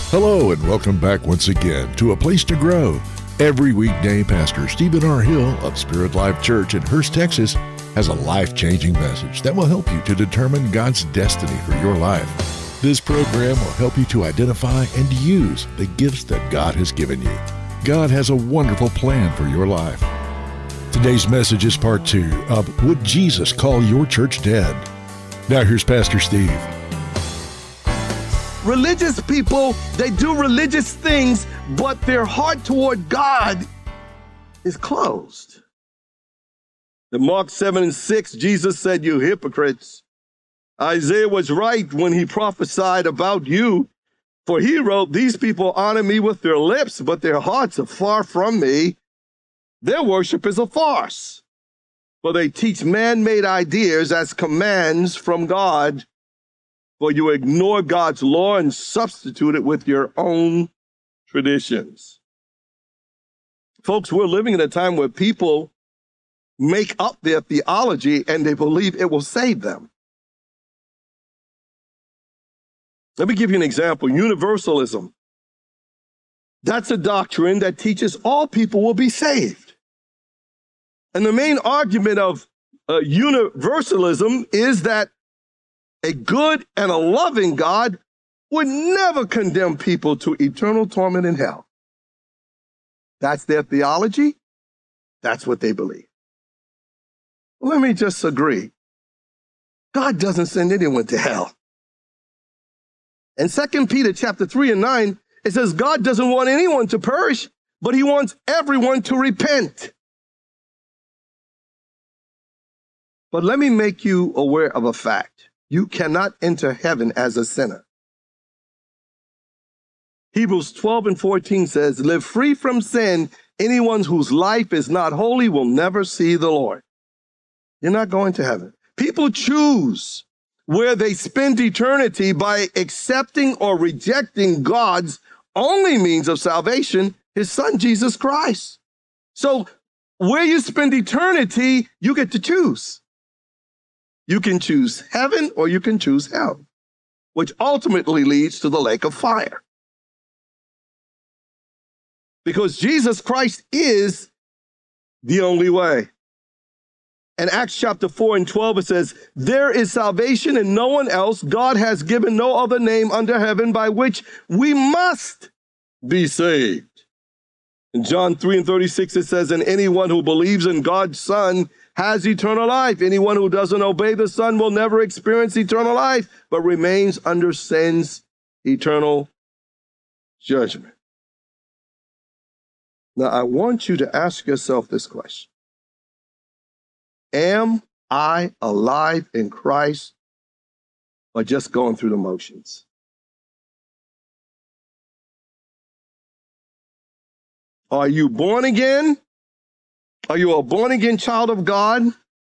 Hello and welcome back once again to A Place to Grow. Every weekday, Pastor Stephen R. Hill of Spirit Life Church in Hurst, Texas, has a life-changing message that will help you to determine God's destiny for your life. This program will help you to identify and use the gifts that God has given you. God has a wonderful plan for your life. Today's message is part 2 of Would Jesus Call Your Church Dead? Now here's Pastor Steve. Religious people, they do religious things, but their heart toward God is closed. In Mark 7:6, Jesus said, "You hypocrites, Isaiah was right when he prophesied about you, for he wrote, 'These people honor me with their lips, but their hearts are far from me. Their worship is a farce, for they teach man-made ideas as commands from God. For you ignore God's law and substitute it with your own traditions.'" Folks, we're living in a time where people make up their theology and they believe it will save them. Let me give you an example. Universalism. That's a doctrine that teaches all people will be saved. And the main argument of universalism is that a good and a loving God would never condemn people to eternal torment in hell. That's their theology. That's what they believe. Let me just agree. God doesn't send anyone to hell. In 2 Peter chapter 3 and 9, it says God doesn't want anyone to perish, but he wants everyone to repent. But let me make you aware of a fact. You cannot enter heaven as a sinner. Hebrews 12 and 14 says, "Live free from sin. Anyone whose life is not holy will never see the Lord." You're not going to heaven. People choose where they spend eternity by accepting or rejecting God's only means of salvation, his son, Jesus Christ. So where you spend eternity, you get to choose. You can choose heaven or you can choose hell, which ultimately leads to the lake of fire. Because Jesus Christ is the only way. In Acts chapter 4 and 12, it says, "There is salvation in no one else. God has given no other name under heaven by which we must be saved." In John 3 and 36, it says, "And anyone who believes in God's Son has eternal life. Anyone who doesn't obey the Son will never experience eternal life, but remains under sin's eternal judgment." Now, I want you to ask yourself this question. Am I alive in Christ or just going through the motions? Are you born again? Are you a born-again child of God?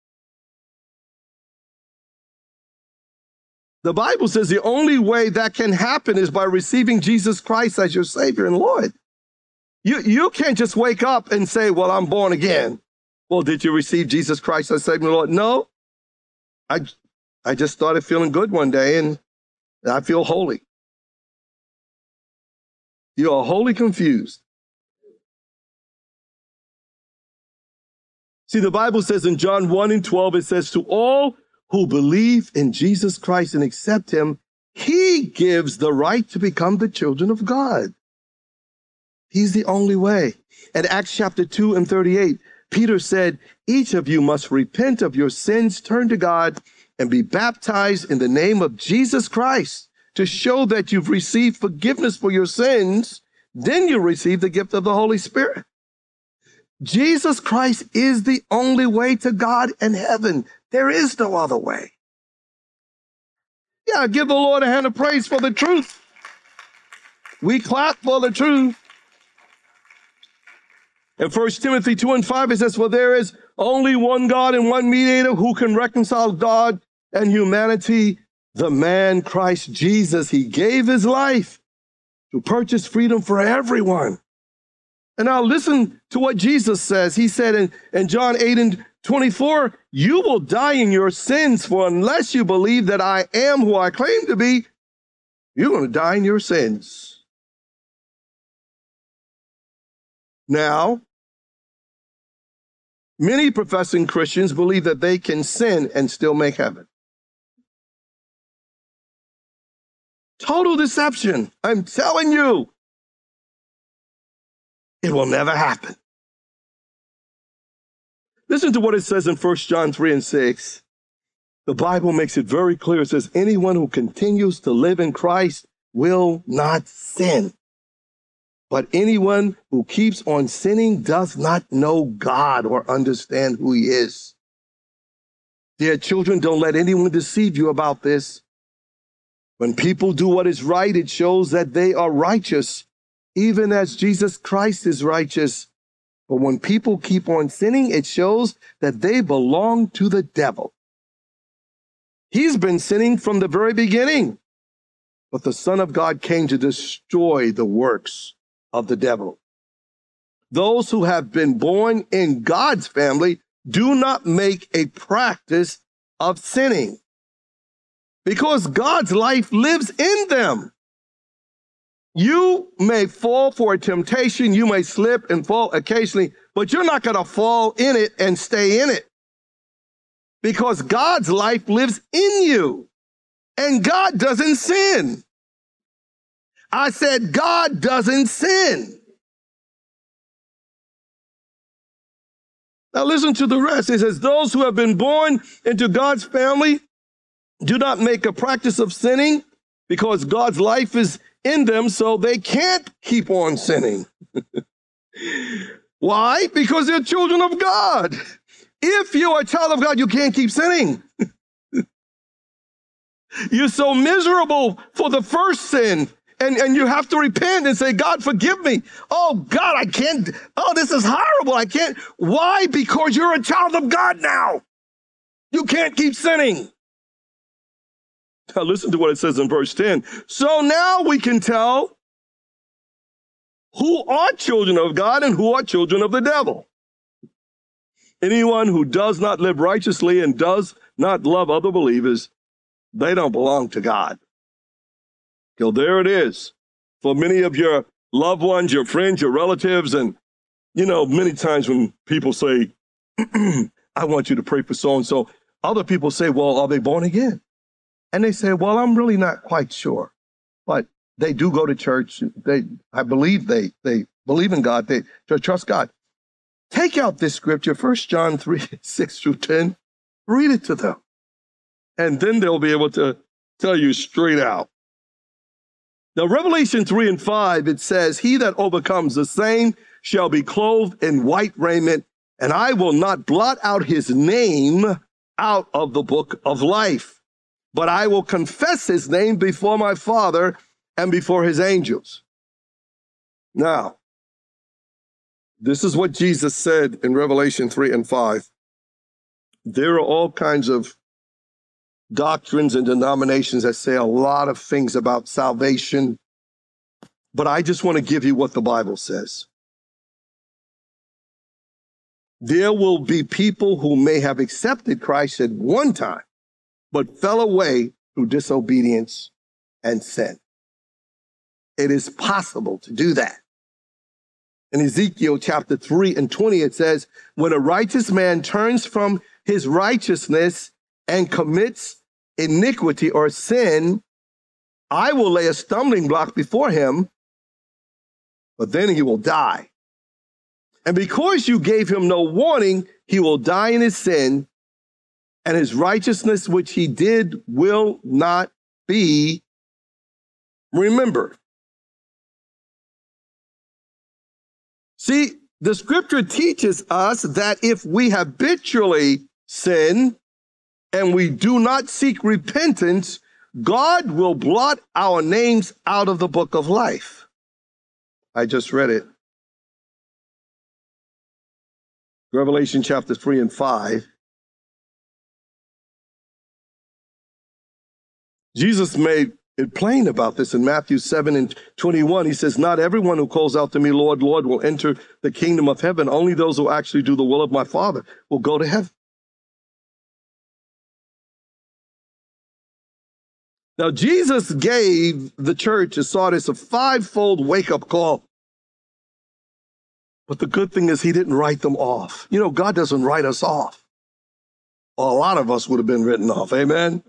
The Bible says the only way that can happen is by receiving Jesus Christ as your Savior and Lord. You can't just wake up and say, "Well, I'm born again." Well, did you receive Jesus Christ as Savior and Lord? No. I just started feeling good one day and I feel holy. You are wholly confused. See, the Bible says in John 1 and 12, it says, "To all who believe in Jesus Christ and accept him, he gives the right to become the children of God." He's the only way. In Acts chapter 2 and 38, Peter said, "Each of you must repent of your sins, turn to God, and be baptized in the name of Jesus Christ to show that you've received forgiveness for your sins. Then you'll receive the gift of the Holy Spirit." Jesus Christ is the only way to God and heaven. There is no other way. Yeah, give the Lord a hand of praise for the truth. We clap for the truth. In 1 Timothy 2 and 5, it says, "For there is only one God and one mediator who can reconcile God and humanity, the man Christ Jesus. He gave his life to purchase freedom for everyone." And now listen to what Jesus says. He said in John 8 and 24, "You will die in your sins, for unless you believe that I am who I claim to be, you're going to die in your sins." Now, many professing Christians believe that they can sin and still make heaven. Total deception. I'm telling you, it will never happen. Listen to what it says in 1 John 3 and 6. The Bible makes it very clear. It says, anyone who continues to live in Christ will not sin. But anyone who keeps on sinning does not know God or understand who he is. Dear children, don't let anyone deceive you about this. When people do what is right, it shows that they are righteous, even as Jesus Christ is righteous. But when people keep on sinning, it shows that they belong to the devil. He's been sinning from the very beginning. But the Son of God came to destroy the works of the devil. Those who have been born in God's family do not make a practice of sinning, because God's life lives in them. You may fall for a temptation, you may slip and fall occasionally, but you're not going to fall in it and stay in it, because God's life lives in you, and God doesn't sin. I said, God doesn't sin. Now listen to the rest. It says, those who have been born into God's family do not make a practice of sinning, because God's life is in them, so they can't keep on sinning. Why? Because they're children of God. If you're a child of God, you can't keep sinning. You're so miserable for the first sin. And you have to repent and say, God, forgive me. Oh, God, I can't. Oh, this is horrible. I can't. Why? Because you're a child of God now. You can't keep sinning. Now, listen to what it says in verse 10. So now we can tell who are children of God and who are children of the devil. Anyone who does not live righteously and does not love other believers, they don't belong to God. So there it is. For many of your loved ones, your friends, your relatives, and, many times when people say, I want you to pray for so-and-so, other people say, well, are they born again? And they say, well, I'm really not quite sure. But they do go to church. I believe they believe in God. They trust God. Take out this scripture, 1 John 3, 6 through 10. Read it to them. And then they'll be able to tell you straight out. Now, Revelation 3 and 5, it says, he that overcomes the same shall be clothed in white raiment, and I will not blot out his name out of the book of life, but I will confess his name before my Father and before his angels. Now, this is what Jesus said in Revelation 3 and 5. There are all kinds of doctrines and denominations that say a lot of things about salvation, but I just want to give you what the Bible says. There will be people who may have accepted Christ at one time, but fell away through disobedience and sin. It is possible to do that. In Ezekiel chapter 3 and 20, it says, when a righteous man turns from his righteousness and commits iniquity or sin, I will lay a stumbling block before him, but then he will die. And because you gave him no warning, he will die in his sin, and his righteousness which he did will not be remembered. See, the scripture teaches us that if we habitually sin, and we do not seek repentance, God will blot our names out of the book of life. I just read it. Revelation chapter 3 and 5. Jesus made it plain about this in Matthew 7 and 21. He says, not everyone who calls out to me, Lord, Lord, will enter the kingdom of heaven. Only those who actually do the will of my Father will go to heaven. Now, Jesus gave the church of Sardis a fivefold wake-up call. But the good thing is he didn't write them off. You know, God doesn't write us off. Or a lot of us would have been written off. Amen.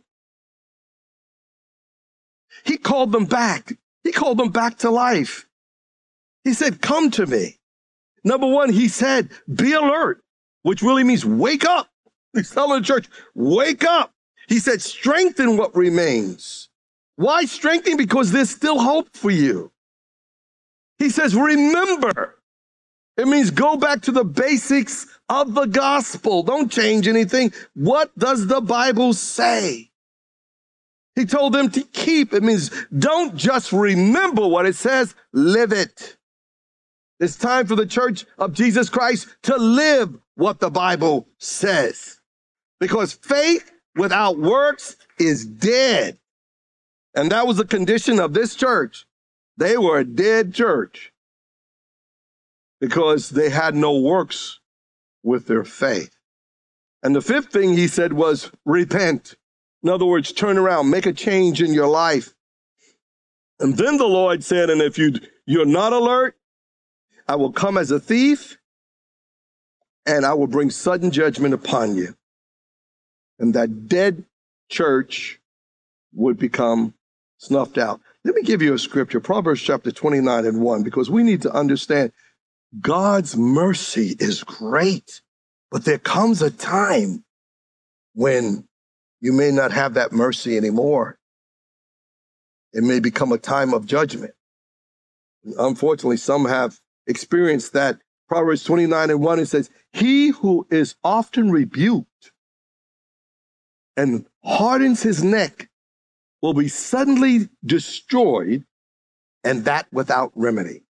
He called them back. He called them back to life. He said, come to me. Number one, he said, be alert, which really means wake up. He's telling the church, wake up. He said, strengthen what remains. Why strengthen? Because there's still hope for you. He says, remember. It means go back to the basics of the gospel. Don't change anything. What does the Bible say? He told them to keep. It means don't just remember what it says, live it. It's time for the Church of Jesus Christ to live what the Bible says. Because faith without works is dead. And that was the condition of this church. They were a dead church because they had no works with their faith. And the fifth thing he said was repent. In other words, turn around, make a change in your life. And then the Lord said, and if you're not alert, I will come as a thief and I will bring sudden judgment upon you. And that dead church would become snuffed out. Let me give you a scripture, Proverbs chapter 29:1, because we need to understand God's mercy is great, but there comes a time when you may not have that mercy anymore. It may become a time of judgment. Unfortunately, some have experienced that. Proverbs 29:1, it says, he who is often rebuked and hardens his neck will be suddenly destroyed, and that without remedy.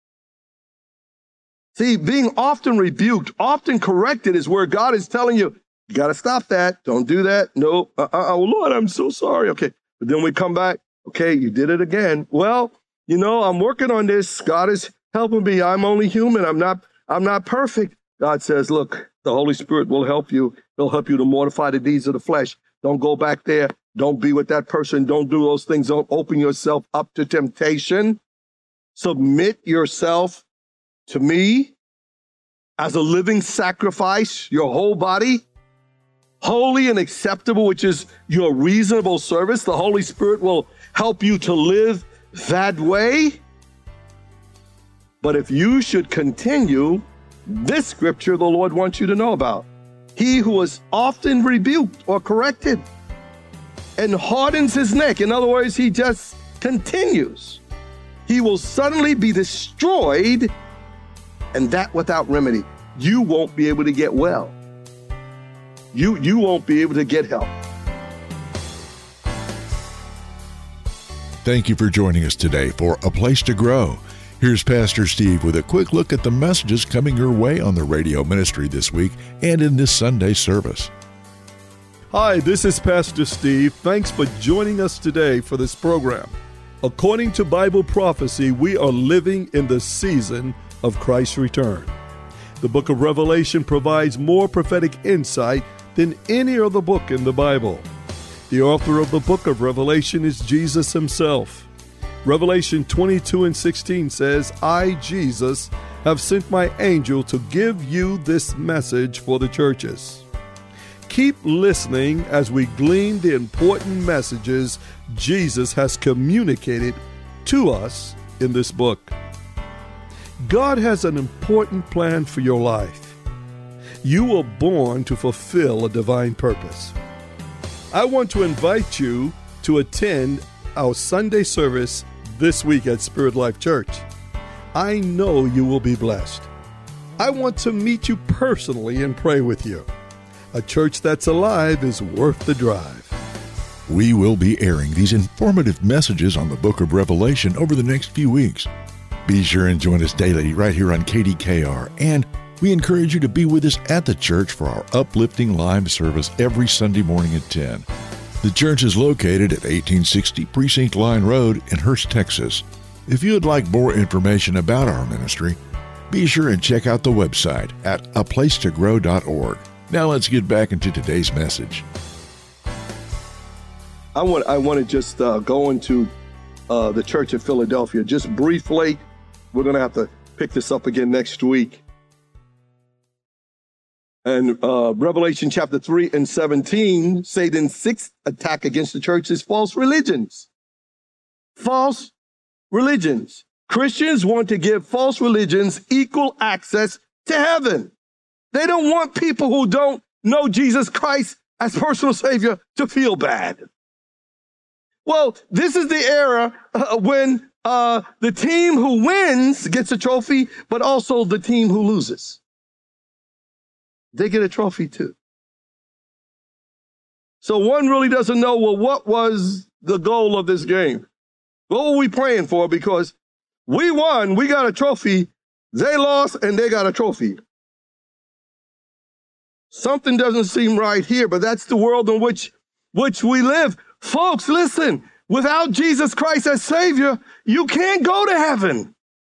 See, being often rebuked, often corrected is where God is telling you, you got to stop that. Don't do that. No, oh, Lord, I'm so sorry. Okay. But then we come back. Okay, you did it again. Well, you know, I'm working on this. God is helping me. I'm only human. I'm not perfect. God says, look, the Holy Spirit will help you. He'll help you to mortify the deeds of the flesh. Don't go back there. Don't be with that person. Don't do those things. Don't open yourself up to temptation. Submit yourself to me as a living sacrifice, your whole body, holy and acceptable, which is your reasonable service. The Holy Spirit will help you to live that way. But if you should continue, this scripture the Lord wants you to know about. He who is often rebuked or corrected and hardens his neck. In other words, he just continues. He will suddenly be destroyed, and that without remedy. You won't be able to get well. You won't be able to get help. Thank you for joining us today for A Place to Grow. Here's Pastor Steve with a quick look at the messages coming your way on the radio ministry this week and in this Sunday service. Hi, this is Pastor Steve. Thanks for joining us today for this program. According to Bible prophecy, we are living in the season of Christ's return. The book of Revelation provides more prophetic insight than any other book in the Bible. The author of the book of Revelation is Jesus himself. Revelation 22:16 says, I, Jesus, have sent my angel to give you this message for the churches. Keep listening as we glean the important messages Jesus has communicated to us in this book. God has an important plan for your life. You were born to fulfill a divine purpose. I want to invite you to attend our Sunday service this week at Spirit Life Church. I know you will be blessed. I want to meet you personally and pray with you. A church that's alive is worth the drive. We will be airing these informative messages on the book of Revelation over the next few weeks. Be sure and join us daily right here on KDKR, and we encourage you to be with us at the church for our uplifting live service every Sunday morning at 10. The church is located at 1860 Precinct Line Road in Hurst, Texas. If you would like more information about our ministry, be sure and check out the website at aplacetogrow.org. Now let's get back into today's message. I want to just go into the church of Philadelphia just briefly. We're going to have to pick this up again next week. And Revelation chapter 3 and 17, Satan's sixth attack against the church is false religions. False religions. Christians want to give false religions equal access to heaven. They don't want people who don't know Jesus Christ as personal Savior to feel bad. Well, this is the era when the team who wins gets a trophy, but also the team who loses. They get a trophy too. So one really doesn't know, well, what was the goal of this game? What were we praying for? Because we won, we got a trophy. They lost, and they got a trophy. Something doesn't seem right here, but that's the world in which we live. Folks, listen, without Jesus Christ as Savior, you can't go to heaven.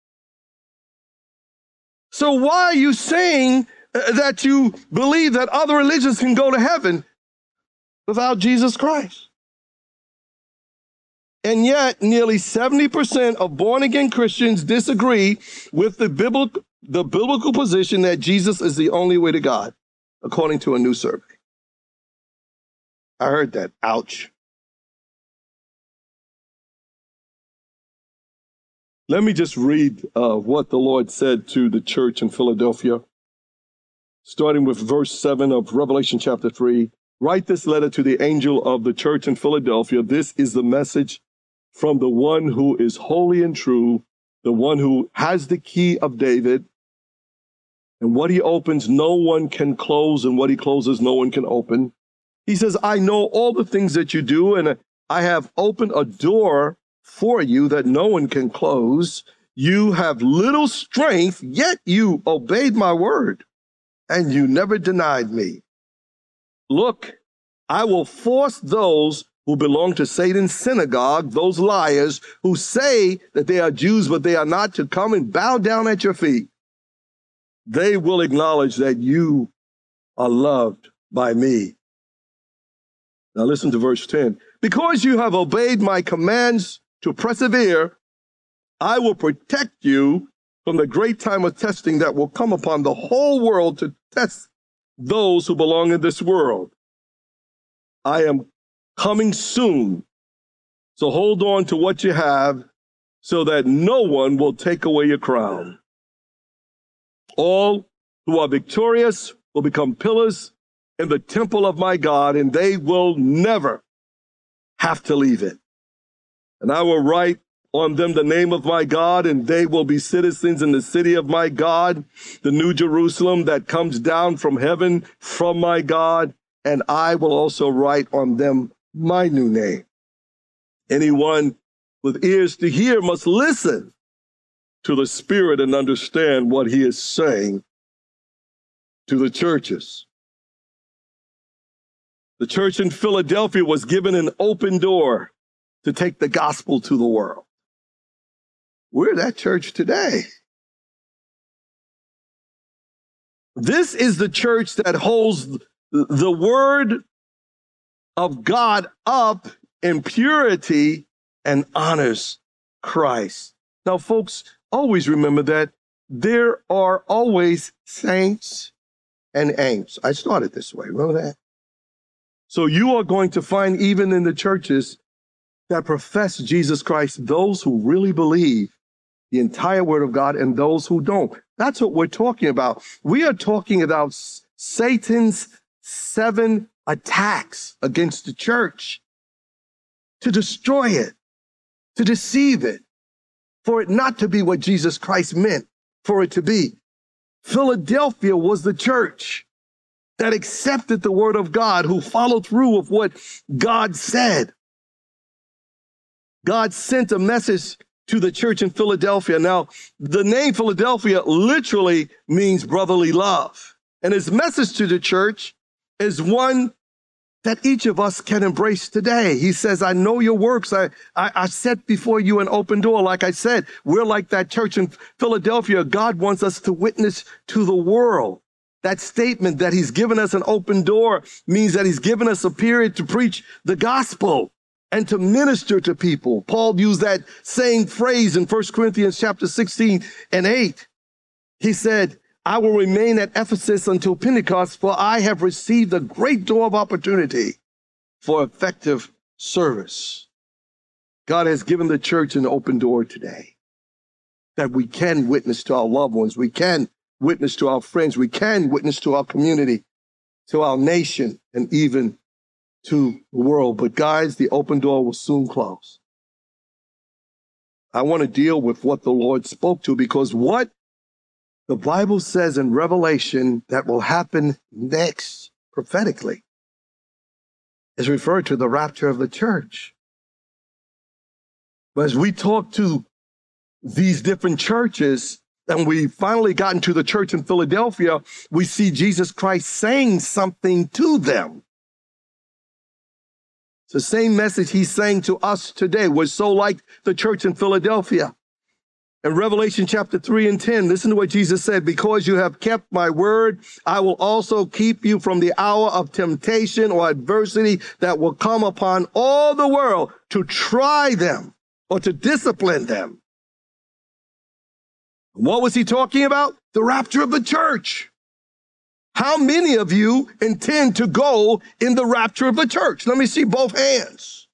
So why are you saying that you believe that other religions can go to heaven without Jesus Christ? And yet, nearly 70% of born-again Christians disagree with the biblical position that Jesus is the only way to God, according to a new survey. I heard that. Ouch. Let me just read what the Lord said to the church in Philadelphia, starting with verse 7 of Revelation chapter 3. Write this letter to the angel of the church in Philadelphia. This is the message from the one who is holy and true, the one who has the key of David. And what he opens, no one can close, and what he closes, no one can open. He says, I know all the things that you do, and I have opened a door for you that no one can close. You have little strength, yet you obeyed my word, and you never denied me. Look, I will force those who belong to Satan's synagogue, those liars who say that they are Jews, but they are not, to come and bow down at your feet. They will acknowledge that you are loved by me. Now listen to verse 10. Because you have obeyed my commands to persevere, I will protect you from the great time of testing that will come upon the whole world to test those who belong in this world. I am coming soon. So hold on to what you have so that no one will take away your crown. All who are victorious will become pillars in the temple of my God, and they will never have to leave it. And I will write on them the name of my God, and they will be citizens in the city of my God, the new Jerusalem that comes down from heaven from my God, and I will also write on them my new name. Anyone with ears to hear must listen to the Spirit and understand what he is saying to the churches. The church in Philadelphia was given an open door to take the gospel to the world. We're that church today. This is the church that holds the word of God up in purity and honors Christ. Now, folks, always remember that there are always saints and ain'ts. I started this way. Remember that? So you are going to find, even in the churches that profess Jesus Christ, those who really believe the entire word of God and those who don't. That's what we're talking about. We are talking about Satan's 7 attacks against the church to destroy it, to deceive it, for it not to be what Jesus Christ meant for it to be. Philadelphia was the church that accepted the word of God, who followed through with what God said. God sent a message to the church in Philadelphia. Now, the name Philadelphia literally means brotherly love. And his message to the church is one that each of us can embrace today. He says, I know your works. I set before you an open door. Like I said, we're like that church in Philadelphia. God wants us to witness to the world. That statement that he's given us an open door means that he's given us a period to preach the gospel and to minister to people. Paul used that same phrase in 1 Corinthians chapter 16 and 8. He said, I will remain at Ephesus until Pentecost, for I have received a great door of opportunity for effective service. God has given the church an open door today that we can witness to our loved ones. We can witness to our friends. We can witness to our community, to our nation, and even to the world. But guys, the open door will soon close. I want to deal with what the Lord spoke to, because what the Bible says in Revelation that will happen next prophetically is referred to the rapture of the church. But as we talk to these different churches, and we finally gotten to the church in Philadelphia, we see Jesus Christ saying something to them. It's the same message he's saying to us today. We're so like the church in Philadelphia. In Revelation chapter 3 and 10, listen to what Jesus said. Because you have kept my word, I will also keep you from the hour of temptation or adversity that will come upon all the world to try them or to discipline them. What was he talking about? The rapture of the church. How many of you intend to go in the rapture of the church? Let me see both hands.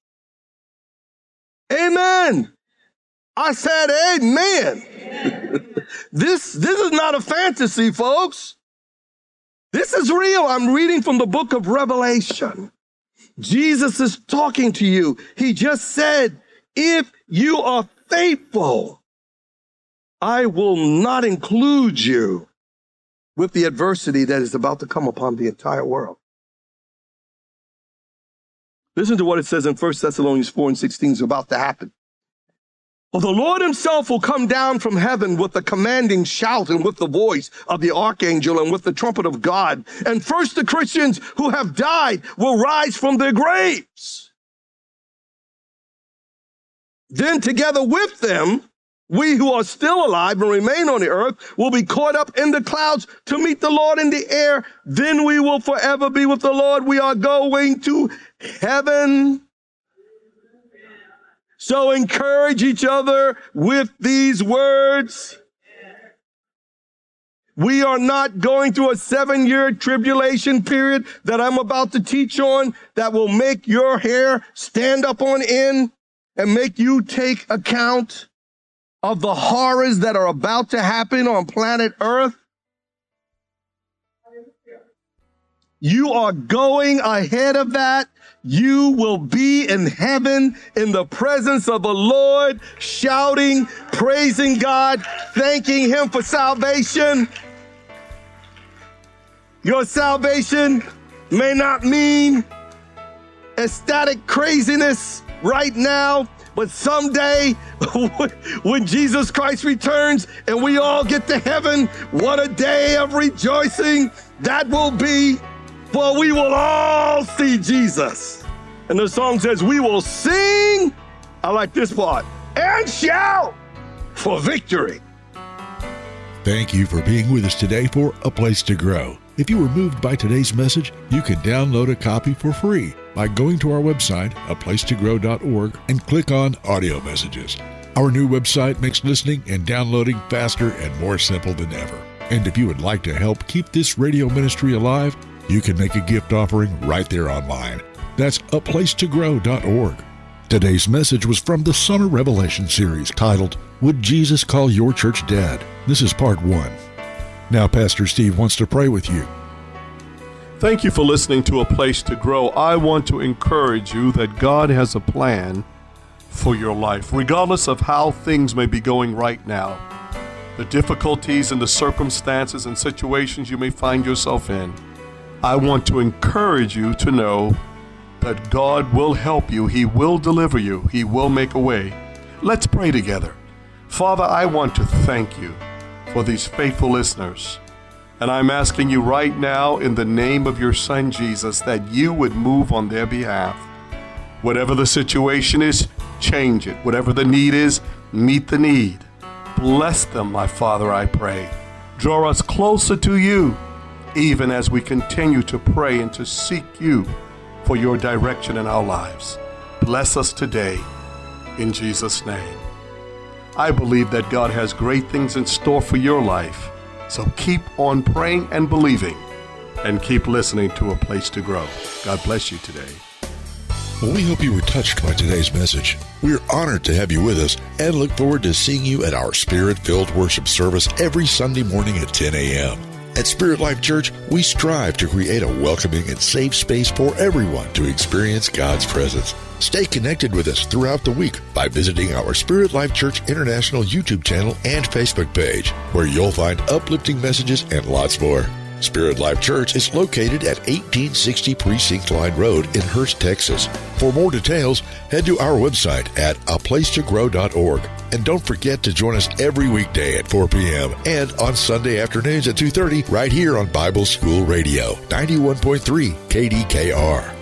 Amen. I said amen. This is not a fantasy, folks. This is real. I'm reading from the book of Revelation. Jesus is talking to you. He just said, if you are faithful, I will not include you with the adversity that is about to come upon the entire world. Listen to what it says in 1 Thessalonians 4 and 16 is about to happen. For the Lord himself will come down from heaven with a commanding shout and with the voice of the archangel and with the trumpet of God. And first the Christians who have died will rise from their graves. Then together with them, we who are still alive and remain on the earth will be caught up in the clouds to meet the Lord in the air. Then we will forever be with the Lord. We are going to heaven. So encourage each other with these words. We are not going through a 7-year tribulation period that I'm about to teach on that will make your hair stand up on end and make you take account of the horrors that are about to happen on planet Earth. You are going ahead of that. You will be in heaven in the presence of the Lord, shouting, praising God, thanking him for salvation. Your salvation may not mean ecstatic craziness right now, but someday when Jesus Christ returns and we all get to heaven, what a day of rejoicing that will be. For we will all see Jesus. And the song says, we will sing, I like this part, and shout for victory. Thank you for being with us today for A Place to Grow. If you were moved by today's message, you can download a copy for free by going to our website, aplacetogrow.org, and click on Audio Messages. Our new website makes listening and downloading faster and more simple than ever. And if you would like to help keep this radio ministry alive, you can make a gift offering right there online. That's aplacetogrow.org. Today's message was from the Summer Revelation series titled, Would Jesus Call Your Church Dead? This is part 1. Now Pastor Steve wants to pray with you. Thank you for listening to A Place to Grow. I want to encourage you that God has a plan for your life, regardless of how things may be going right now. The difficulties and the circumstances and situations you may find yourself in. I want to encourage you to know that God will help you. He will deliver you. He will make a way. Let's pray together. Father, I want to thank you for these faithful listeners. And I'm asking you right now in the name of your Son, Jesus, that you would move on their behalf. Whatever the situation is, change it. Whatever the need is, meet the need. Bless them, my Father, I pray. Draw us closer to you, even as we continue to pray and to seek you for your direction in our lives. Bless us today, in Jesus' name. I believe that God has great things in store for your life. So keep on praying and believing, and keep listening to A Place to Grow. God bless you today. Well, we hope you were touched by today's message. We're honored to have you with us and look forward to seeing you at our Spirit-filled worship service every Sunday morning at 10 a.m. At Spirit Life Church, we strive to create a welcoming and safe space for everyone to experience God's presence. Stay connected with us throughout the week by visiting our Spirit Life Church International YouTube channel and Facebook page, where you'll find uplifting messages and lots more. Spirit Life Church is located at 1860 Precinct Line Road in Hurst, Texas. For more details, head to our website at aplacetogrow.org. And don't forget to join us every weekday at 4 p.m. and on Sunday afternoons at 2:30 right here on Bible School Radio, 91.3 KDKR.